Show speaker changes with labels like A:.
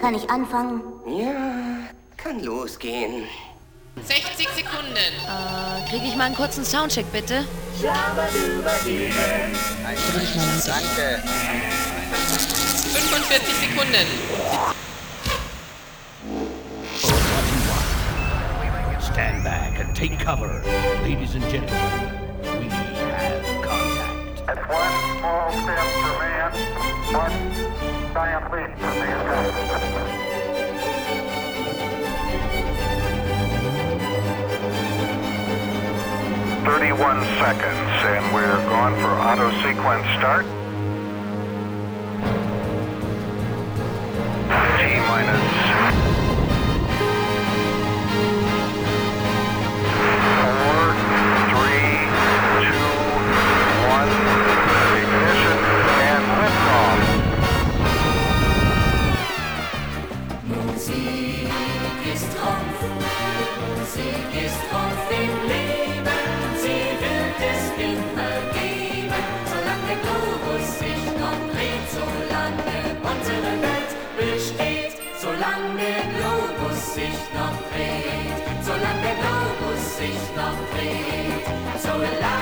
A: Kann ich anfangen?
B: Ja, kann losgehen.
C: 60 Sekunden.
D: Kriege ich mal einen kurzen Soundcheck, bitte?
B: Danke.
C: 45 Sekunden.
E: Stand back and take cover. Ladies and gentlemen, we have contact.
F: That's one small step for man, one giant leap for mankind. 31 seconds, and we're gone for auto sequence start. T-minus 4, 3, 2, 1, ignition, and liftoff.
G: Musik ist Trumpf, Musik ist Trumpf im Leben. Sie wird es immer geben, solange der Globus sich noch dreht, solange unsere Welt besteht, solange der Globus sich noch dreht, solange der Globus sich noch dreht, solange